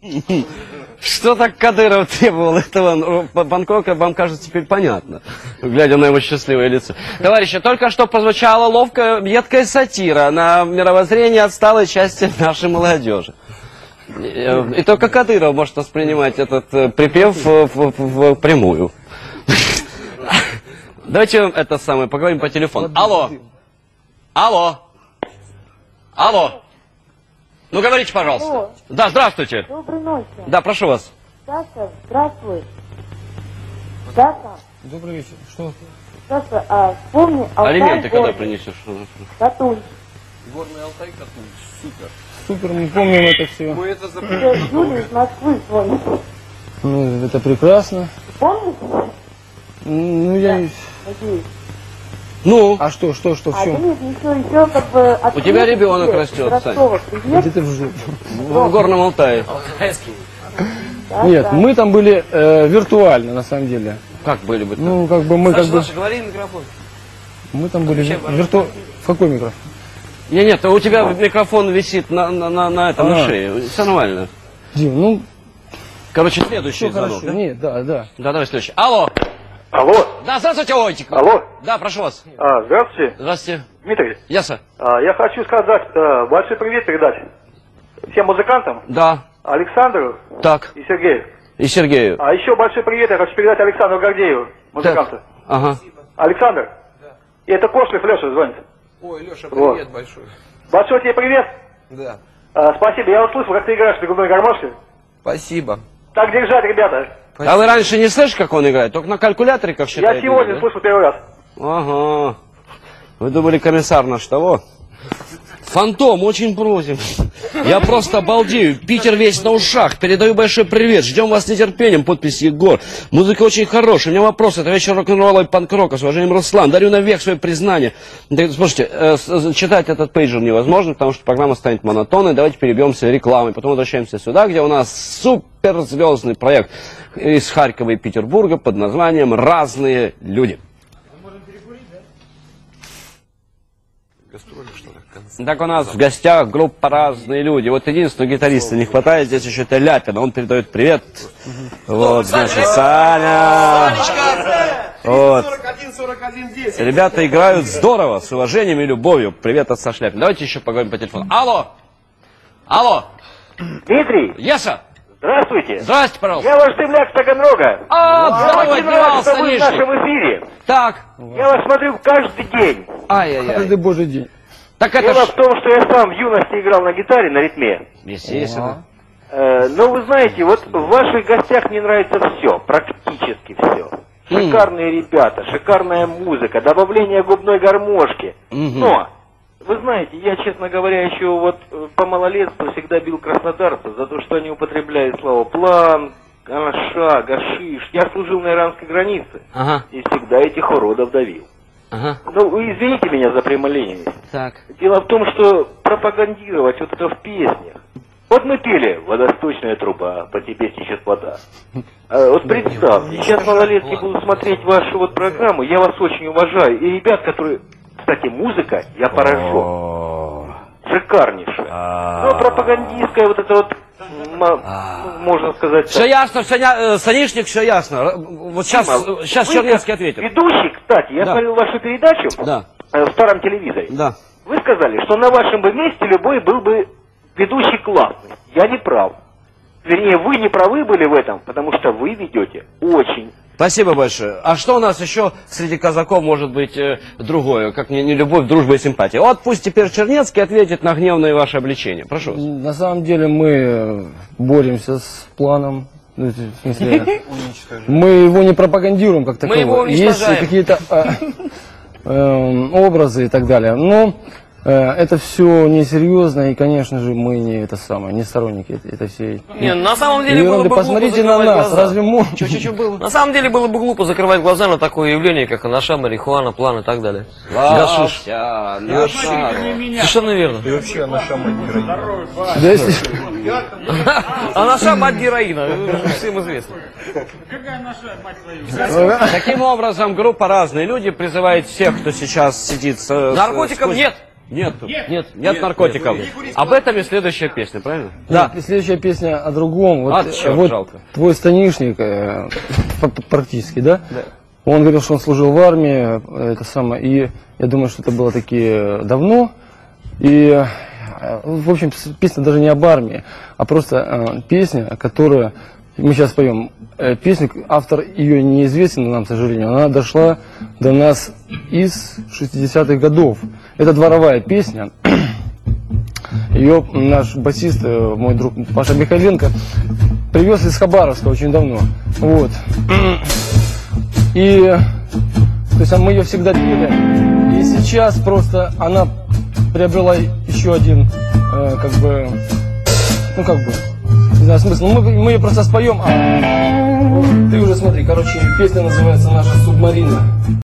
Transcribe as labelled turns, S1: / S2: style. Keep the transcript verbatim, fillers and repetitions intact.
S1: Что так Кадыров требовал этого Бангкока, вам кажется теперь понятно, глядя на его счастливое лицо. Товарищи, только что прозвучала ловкая, едкая сатира на мировоззрение отсталой части нашей молодежи. И только Кадыров может воспринимать этот припев в, в, в прямую. Давайте это самое, поговорим по телефону. Алло! Алло! Алло! Ну, говорите, пожалуйста. Алло. Да, здравствуйте.
S2: Доброй ночи.
S1: Да, прошу вас.
S2: Саша, здравствуй. Саша.
S3: Добрый вечер. Что?
S2: Саша, а вспомни Алтай.
S1: Алименты когда принесешь?
S2: Катуль.
S4: Горный Алтай, Катуль. Супер.
S3: Супер, мы помним это все.
S4: Мы это
S2: запомнили. Юля из Москвы звонит.
S3: Ну, это прекрасно.
S2: Помнишь?
S3: Ну, я...
S2: Да, надеюсь.
S1: Ну?
S3: А что, что, что, в
S2: А
S3: чем?
S2: нет, еще, еще как бы...
S1: У тебя ребенок растет, Сань.
S3: Где ты в жопу?
S1: В Горном Алтае.
S2: Да,
S3: Нет,
S2: да.
S3: мы там были э, виртуально, на самом деле.
S1: Как были бы?
S3: Ну, как бы мы
S4: Саша,
S3: как бы...
S4: Саша, говори в микрофон.
S3: Мы там были вирту... В какой микрофон?
S1: Нет, нет, у тебя микрофон висит на, на, на, на этом, на
S3: А.
S1: шее. Все нормально.
S3: Дим, ну,
S1: Короче, следующий
S3: все
S1: звонок.
S3: хорошо.
S1: Да?
S3: Нет, да, да.
S1: Да, давай следующий. Алло!
S5: Алло.
S1: Да, здравствуйте, Ойтик.
S5: Алло.
S1: Да, прошу вас.
S5: А, здравствуйте,
S1: Здравствуйте.
S5: Дмитрий.
S1: Яса.
S5: А, я хочу сказать, а, большой привет передать всем музыкантам,
S1: Да.
S5: Александру
S1: Так.
S5: и Сергею.
S1: И Сергею.
S5: А еще большой привет я хочу передать Александру Гордееву, музыканту.
S1: Так. Ага.
S5: Александр. И это Кошлев Леша звонит.
S4: Ой, Леша,
S5: Вот.
S4: привет большой.
S5: Большой тебе привет.
S4: Да.
S5: А, спасибо. Я услышал, как ты играешь на губной гармошке.
S4: Спасибо.
S5: Так держать, ребята.
S1: А вы раньше не слышали, как он играет? Только на калькуляторе, как считаете?
S5: Я сегодня
S1: да?
S5: слышал первый раз.
S1: Ага. Вы думали, комиссар наш того? Фантом, очень просим. Я просто обалдею. Питер весь на ушах. Передаю большой привет. Ждем вас с нетерпением. Подпись Егор. Музыка очень хорошая. У меня вопрос. Это вечер рок-н-ролла и панк-рока. С уважением, Руслан. Дарю навек свое признание. Так, слушайте, э, с, читать этот пейджер невозможно, потому что программа станет монотонной. Давайте перебьемся рекламой. Потом возвращаемся сюда, где у нас суперзвездный проект из Харькова и Петербурга под названием «Разные люди». Так у нас в гостях группа «Разные люди». Вот единственного гитариста не хватает, здесь еще это Ляпин. Он передает привет. Вот, значит, Саня. Вот. Ребята играют здорово, с уважением и любовью. Привет от Саши Ляпина. Давайте еще поговорим по телефону. Алло! Алло!
S5: Дмитрий,
S1: Яша!
S5: здравствуйте.
S1: Здрасте, пожалуйста.
S5: Я ваш земляк с Таганрога.
S1: А, здорово,
S5: Очень
S1: Дмитрий
S5: рад, что вы в
S1: Станишник.
S5: нашем эфире.
S1: Так.
S5: Я вас смотрю каждый день.
S1: Ай-яй-яй.
S3: Каждый божий день.
S1: Так это
S5: Дело
S1: ж...
S5: в том, что я сам в юности играл на гитаре, на ритме.
S1: Естественно.
S5: Э, но вы знаете, вот в ваших гостях мне нравится все, практически все. Шикарные ребята, шикарная музыка, добавление губной гармошки.
S1: Мгм.
S5: Но, вы знаете, я, честно говоря, еще вот э, по малолетству всегда бил краснодарцев за то, что они употребляют слово план, анаша, гашиш. Я служил на иранской границе
S1: Ага,
S5: и всегда этих уродов давил.
S1: ага.
S5: Ну, вы извините меня за прямолинейность.
S1: Так.
S5: Дело в том, что пропагандировать вот это в песнях. Вот мы пели «Водосточная труба, по тебе течет вода». А вот представьте, сейчас малолетки будут смотреть вашу вот программу, я вас очень уважаю. И ребят, которые... Кстати, музыка, я поражен. Шикарнейшая. Но пропагандистская вот это вот, м, ну, можно сказать...
S1: Все
S5: так.
S1: ясно, все, ня- э, Станишник, все ясно. Вот сейчас,
S5: Дима,
S1: сейчас
S5: вы
S1: Чернецкий
S5: как
S1: ответит.
S5: Ведущий, кстати, я
S1: Да.
S5: смотрел вашу передачу
S1: Да,
S5: э, в старом телевизоре.
S1: да.
S5: Вы сказали, что на вашем бы месте любой был бы ведущий классный. Я не прав. Вернее, вы не правы были в этом, потому что вы ведете очень.
S1: Спасибо большое. А что у нас еще среди казаков может быть э, другое, как не, не любовь, дружба и симпатия? Вот пусть теперь Чернецкий ответит на гневное ваше обличение. Прошу вас.
S3: На самом деле мы э, боремся с планом. Ну, в смысле, мы его не пропагандируем как такового.
S4: его
S3: Есть
S4: уничтожаем.
S3: какие-то э, э, образы и так далее. Но э, это все несерьезно, и, конечно же, мы не это самое, не сторонники этой, этой всей.
S4: Не, на самом деле
S3: ерунды.
S4: было бы глупо
S3: Посмотрите на
S4: закрывать
S3: нас,
S4: глаза.
S3: разве можно?
S1: Что-что было?
S4: На самом деле было бы глупо закрывать глаза на такое явление, как анаша, марихуана, план и так далее.
S1: Гашиш.
S4: Совершенно верно.
S3: Да, если-
S4: Анаша мать героина, всем известно.
S1: Таким образом, группа «Разные люди» призывает всех, кто сейчас сидит с... с-
S4: Наркотиков
S1: сквозь-
S4: нет.
S1: Нет,
S4: Нет.
S1: нет наркотиков. Об этом и следующая песня, правильно?
S3: Да. И следующая песня о другом. Вот,
S1: А, чёрт,
S3: вот
S1: жалко.
S3: твой станишник, э, п- п- практически, да? Он говорил, что он служил в армии, э, это самое, и я думаю, что это было таки давно. И, э, в общем, с- песня даже не об армии, а просто э, песня, которая мы сейчас поем. Э, песня, автор ее неизвестен нам, к сожалению, она дошла до нас из шестидесятых годов. Это дворовая песня. Ее наш басист, э, мой друг Паша Михайленко, привез из Хабаровска очень давно. Вот. И то есть мы ее всегда пели. И сейчас просто она приобрела еще один, э, как бы, ну как бы, не знаю смысл. Ну, мы, мы ее просто споем. А, вот, ты уже смотри, короче, песня называется «Наша субмарина».